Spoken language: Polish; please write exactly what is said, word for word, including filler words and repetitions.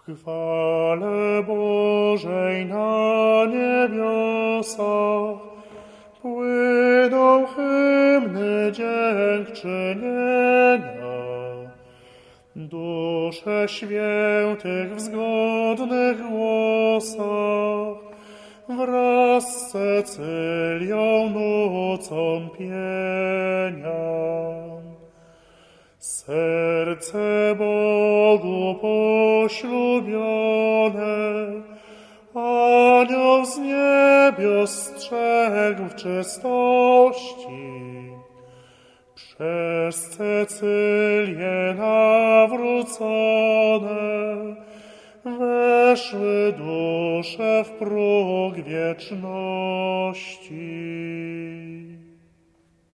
Chwale Bożej na niebiosach płyną hymny dziękczynienia. Dusze świętych w zgodnych głosach wraz z Cecylią nucą pienia. Serce Bogu poślubione, Anioł z niebios strzegł w czystości. Przez Cecylię nawrócone weszły dusze w próg wieczności.